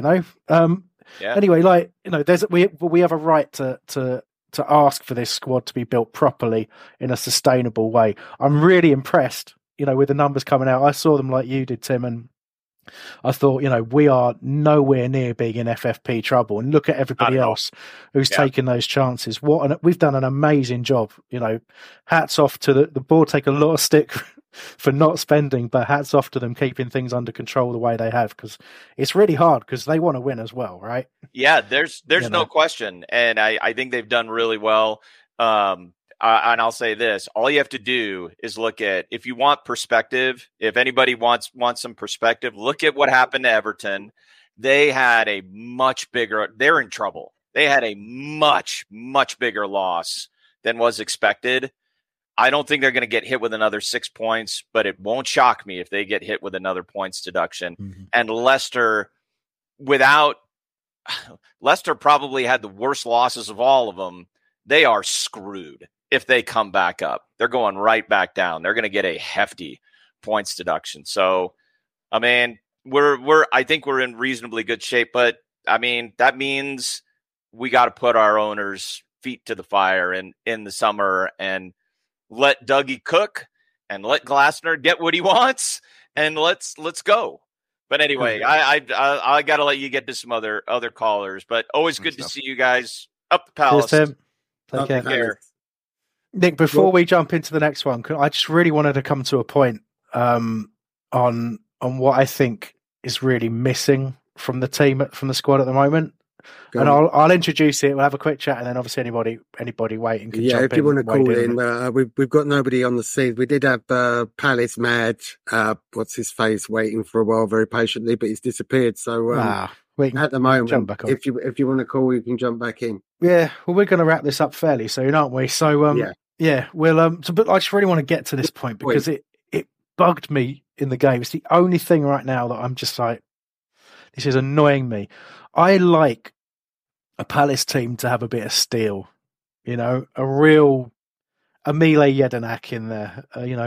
Anyway, we have a right to ask for this squad to be built properly in a sustainable way. I'm really impressed, with the numbers coming out. I saw them like you did, Tim, and I thought, we are nowhere near being in FFP trouble, and look at everybody else who's taken those chances. We've done an amazing job. Hats off to the board. Take a lot of stick for not spending, but hats off to them keeping things under control the way they have, because it's really hard because they want to win as well, right? Yeah, there's no question, and I think they've done really well. And I'll say this: all you have to do is look at, if you want perspective, if anybody wants some perspective, look at what happened to Everton. They had a much bigger. They're in trouble. They had a much bigger loss than was expected. I don't think they're going to get hit with another 6 points, but it won't shock me if they get hit with another points deduction. Mm-hmm. And Leicester probably had the worst losses of all of them. They are screwed if they come back up. They're going right back down. They're going to get a hefty points deduction. So, I mean, I think we're in reasonably good shape, but I mean, that means we got to put our owners' feet to the fire in the summer and let Dougie cook and let Glasner get what he wants, and let's go. But anyway, I got to let you get to some other callers, but always good to see you guys up the Palace. Cheers, Tim. Take care. Nick, before we jump into the next one, I just really wanted to come to a point on what I think is really missing from the team, from the squad at the moment. I'll introduce it. We'll have a quick chat, and then obviously anybody waiting can jump in. If you want to call in, we've got nobody on the scene. We did have Palace Mad, what's his face, waiting for a while very patiently, but he's disappeared. So at the moment, jump back on. If you want to call, you can jump back in. Yeah, well, we're going to wrap this up fairly soon, aren't we? So we'll. But I just really want to get to this point because it bugged me in the game. It's the only thing right now that I'm just like, this is annoying me. I like a Palace team to have a bit of steel, a real Emile Jedinak in there,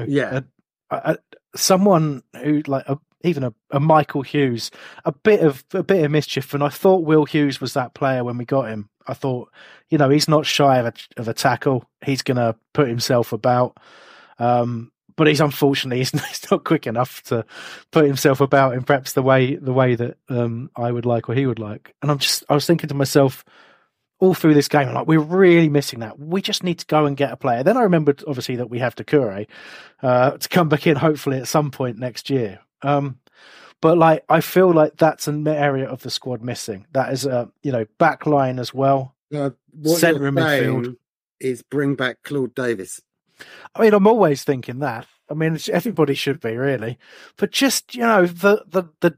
someone who even a Michael Hughes, a bit of mischief. And I thought Will Hughes was that player when we got him. I thought, he's not shy of a tackle. He's going to put himself about. But he's not quick enough to put himself about in perhaps the way that I would like or he would like. And I was thinking to myself all through this game, I'm like, we're really missing that. We just need to go and get a player. Then I remembered obviously that we have Doucouré to come back in hopefully at some point next year. But I feel like that's an area of the squad missing. That is back line as well. Centre in midfield is bring back Claude Davis. I mean, I'm always thinking that. I mean, everybody should be really, but just the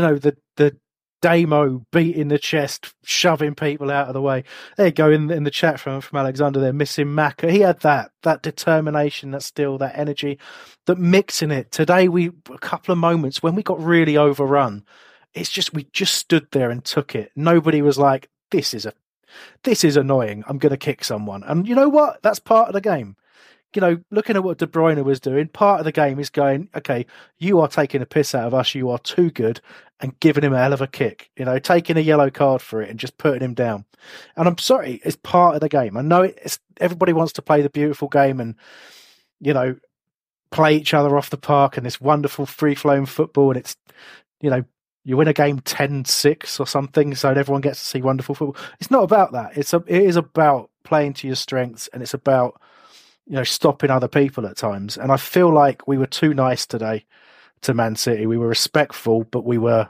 Damo beating the chest, shoving people out of the way. There you go in the chat from Alexander. They're missing Maka. He had that determination, that still, that energy, that mixing it. Today a couple of moments when we got really overrun. It's just we just stood there and took it. Nobody was like, this is annoying. I'm going to kick someone. And you know what? That's part of the game. Looking at what De Bruyne was doing, part of the game is going, okay, you are taking a piss out of us. You are too good, and giving him a hell of a kick, taking a yellow card for it and just putting him down. And I'm sorry, it's part of the game. I know everybody wants to play the beautiful game and, play each other off the park and this wonderful free-flowing football. And it's, you win a game 10-6 or something, so everyone gets to see wonderful football. It's not about that. It is about playing to your strengths, and it's about stopping other people at times. And I feel like we were too nice today to Man City. We were respectful, but we were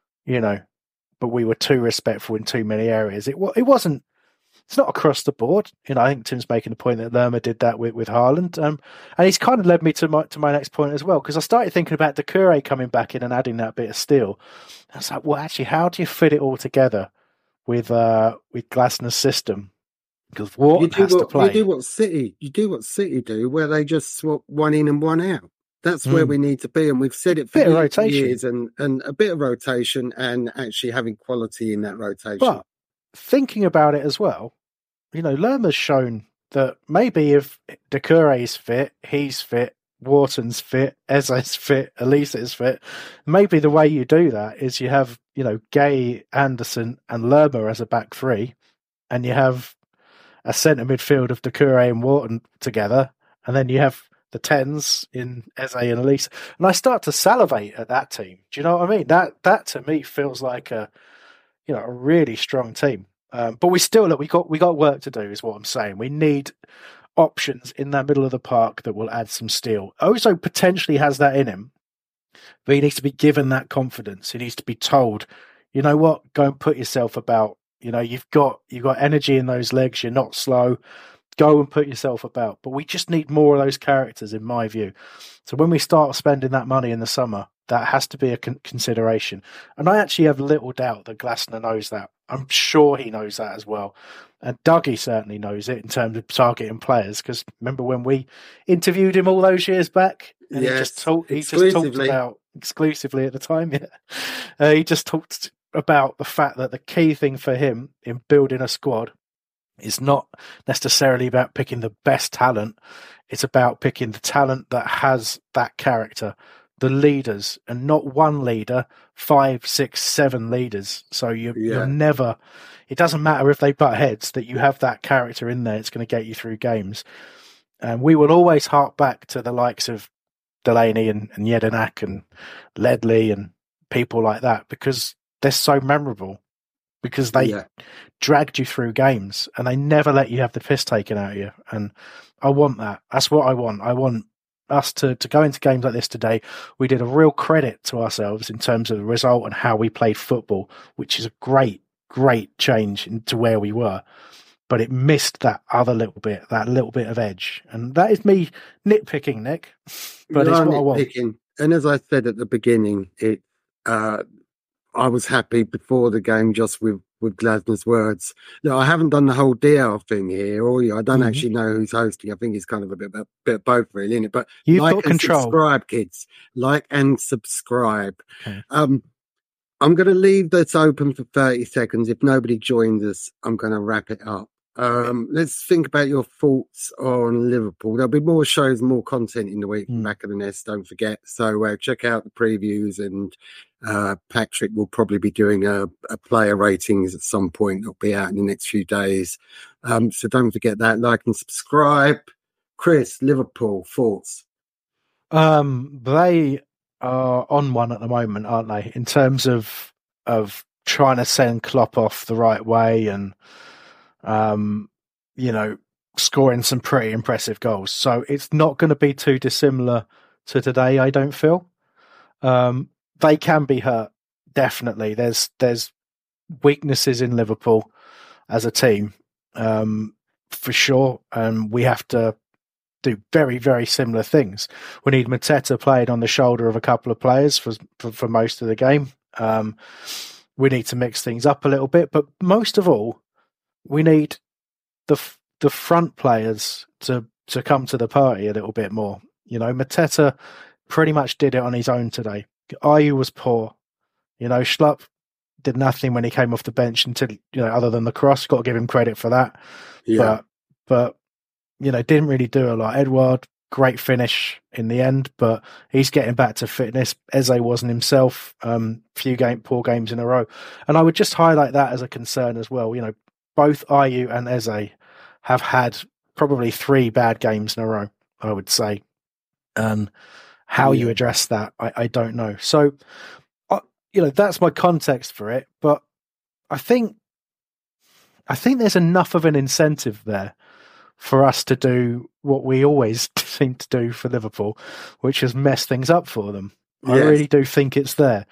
too respectful in too many areas. It wasn't. It's not across the board. I think Tim's making the point that Lerma did that with Haaland, and he's kind of led me to my next point as well, because I started thinking about Doucouré coming back in and adding that bit of steel. I was like, well, actually, how do you fit it all together with Glasner's system? Because Wharton has to play. You do what City do, where they just swap one in and one out. That's where we need to be, and we've said it for years. And a bit of rotation, and actually having quality in that rotation. But thinking about it as well, Lerma's shown that maybe if Doucouré's fit, he's fit, Wharton's fit, Eze's fit, Elise is fit. Maybe the way you do that is you have Gay, Anderson, and Lerma as a back three, and you have a centre midfield of Doucouré and Wharton together, and then you have the 10s in Eze and Elise, and I start to salivate at that team. Do you know what I mean? That to me feels like a really strong team. But we still we got work to do, is what I'm saying. We need options in that middle of the park that will add some steel. Ozo potentially has that in him, but he needs to be given that confidence. He needs to be told, you know what, go and put yourself about. You've got energy in those legs. You're not slow. Go and put yourself about. But we just need more of those characters, in my view. So when we start spending that money in the summer, that has to be a consideration. And I actually have little doubt that Glasner knows that. I'm sure he knows that as well. And Dougie certainly knows it in terms of targeting players. Because remember when we interviewed him all those years back? And he just talked about, exclusively at the time, he just talked about the fact that the key thing for him in building a squad is not necessarily about picking the best talent. It's about picking the talent that has that character, the leaders, and not one leader, 5, 6, 7 leaders. So you're never, it doesn't matter if they butt heads, that you have that character in there. It's going to get you through games. And we will always hark back to the likes of Delaney and Jedinak and Ledley and people like that, because they're so memorable, because they dragged you through games and they never let you have the piss taken out of you. And I want that. That's what I want. I want us to go into games like this today. We did a real credit to ourselves in terms of the result and how we played football, which is a great, great change into where we were. But it missed that little bit of edge. And that is me nitpicking, Nick. But it's what I want. And as I said at the beginning, I was happy before the game just with Glasner's words. No, I haven't done the whole DL thing here, I don't actually know who's hosting. I think it's kind of a bit of both, really, isn't it? But you've got control. Subscribe, kids. Like and subscribe. Okay. I'm going to leave this open for 30 seconds. If nobody joins us, I'm going to wrap it up. Let's think about your thoughts on Liverpool. There'll be more shows, more content in the week from Back of the Nest, don't forget. So check out the previews, and Patrick will probably be doing a player ratings at some point. It'll be out in the next few days. So don't forget that. Like and subscribe. Chris, Liverpool, thoughts? They are on one at the moment, aren't they? In terms of trying to send Klopp off the right way and scoring some pretty impressive goals. So it's not going to be too dissimilar to today, I don't feel. They can be hurt, definitely. There's weaknesses in Liverpool as a team, for sure. And we have to do very, very similar things. We need Mateta playing on the shoulder of a couple of players for most of the game. We need to mix things up a little bit, but most of all, we need the front players to come to the party a little bit more. Mateta pretty much did it on his own today. Ayew was poor. Schlupp did nothing when he came off the bench until, other than the cross. Got to give him credit for that. Yeah. But didn't really do a lot. Edouard, great finish in the end, but he's getting back to fitness. Eze wasn't himself. Poor games in a row. And I would just highlight that as a concern as well. Both Ayew and Eze have had probably 3 bad games in a row, I would say. And how you address that, I don't know. So, that's my context for it. But I think there's enough of an incentive there for us to do what we always seem to do for Liverpool, which is mess things up for them. Yes. I really do think it's there.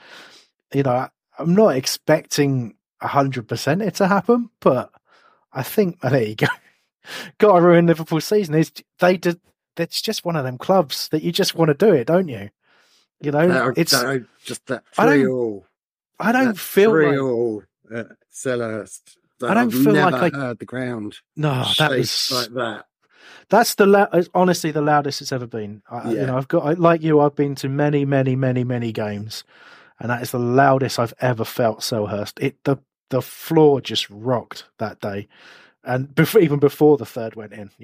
I'm not expecting 100% it to happen, but I think there you go. Got to ruin Liverpool's season. It's just one of them clubs that you just want to do it, don't you? It's just that 3-all. I don't feel 3-all at Selhurst. I don't feel like I heard the ground. No, that was like that. That's honestly the loudest it's ever been. I've been to many, many, many, many games, and that is the loudest I've ever felt Selhurst. The floor just rocked that day, and even before the third went in,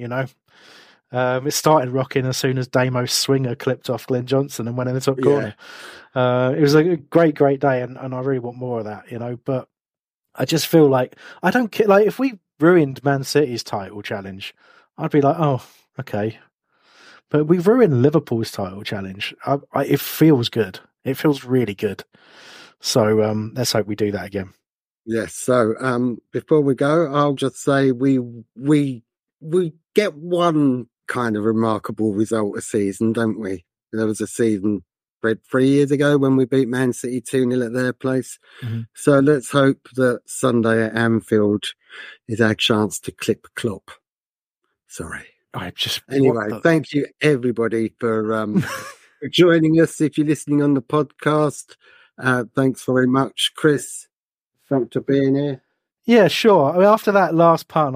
it started rocking as soon as Damo's swinger clipped off Glenn Johnson and went in the top corner. It was a great, great day, and I really want more of that, But I just feel like I don't care. Like if we ruined Man City's title challenge, I'd be like, oh, okay. But we ruined Liverpool's title challenge. It feels good. It feels really good. So let's hope we do that again. Yes. So before we go, I'll just say we get one kind of remarkable result a season, don't we? There was a season 3 years ago when we beat Man City 2-0 at their place. Mm-hmm. So let's hope that Sunday at Anfield is our chance to clip Klopp. Sorry. Anyway, thank you everybody for joining us. If you're listening on the podcast, thanks very much, Chris. Thanks for being here. Yeah, sure. I mean, after that last pun,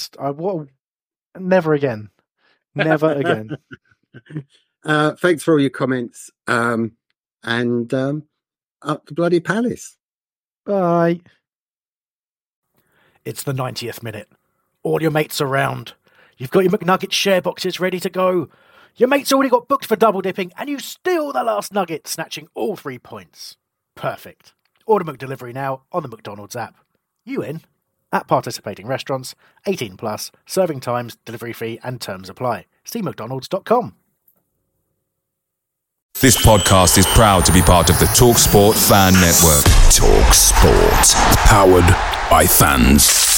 never again. Never again. Thanks for all your comments. And up to bloody Palace. Bye. It's the 90th minute. All your mates around. You've got your McNugget share boxes ready to go. Your mate's already got booked for double dipping, and you steal the last nugget, snatching all 3 points. Perfect. Order McDelivery now on the McDonald's app. You in? At participating restaurants, 18 plus, serving times, delivery fee, and terms apply. See mcdonalds.com. This podcast is proud to be part of the TalkSport Fan Network. TalkSport. Powered by fans.